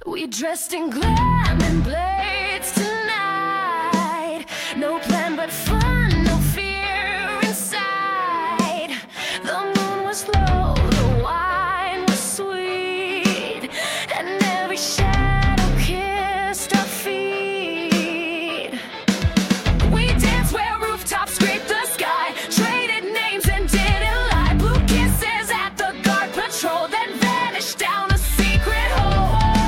We dressed in glam and blades tonight. No plan but fun, no fear inside. The moon was low, the wine was sweet, and every shadow kissed our feet. We danced where rooftops scraped the sky, traded names and didn't lie. Blew kisses at the guard patrol, then vanished down a secret hole.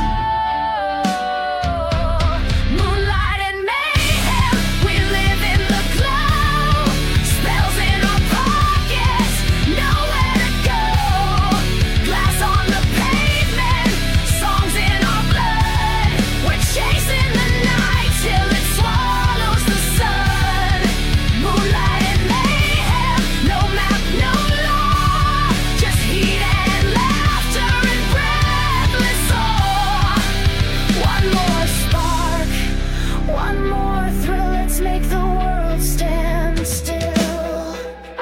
Moonlight and mayhem, we live in the glow. Spells in our pockets, nowhere to go. Glass on the pavement, songs in our blood. We're chasing the night till it swallows the sun. Moonlight and mayhem, no map, no law, just heat and laughter and breathless awe. One more spark, one more thrill, let's make the world stand still.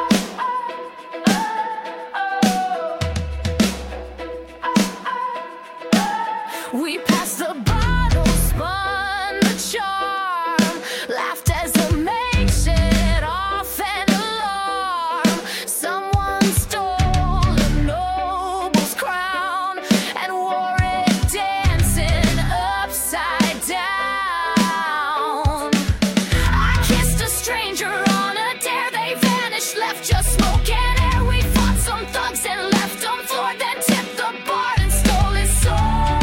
We passed the bottle, spun the charm, laughed as the make set off an alarm. Someone stole a noble's crown and wore it dancing upside down. I kissed a stranger on a dare, they vanished, left just smoke and air. We fought some thugs and left them floored, then tipped the bar and stole his sword.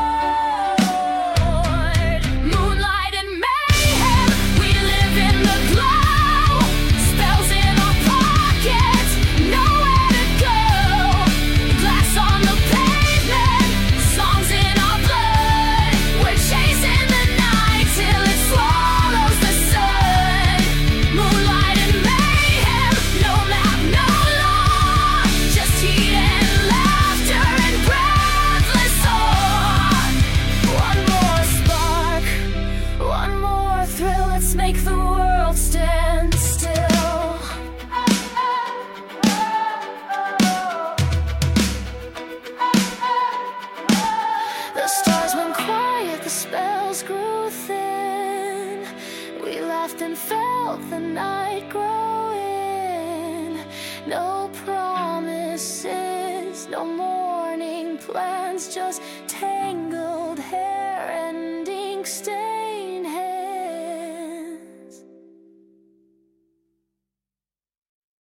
Moonlight and mayhem, we live in the glow. Spells in our pockets, nowhere to go. Glass on the pavement, songs in our blood. We're chasing the night till it swallows the sun. Moonlight and mayhem, no map, no law, just heat and laughter and breathless awe. One more spark, one more thrill, let's make the world stand still. The stars went quiet, the spells grew thin. We laughed and felt the night growing. No promises, no morning plans, just tangled hair and ink stains.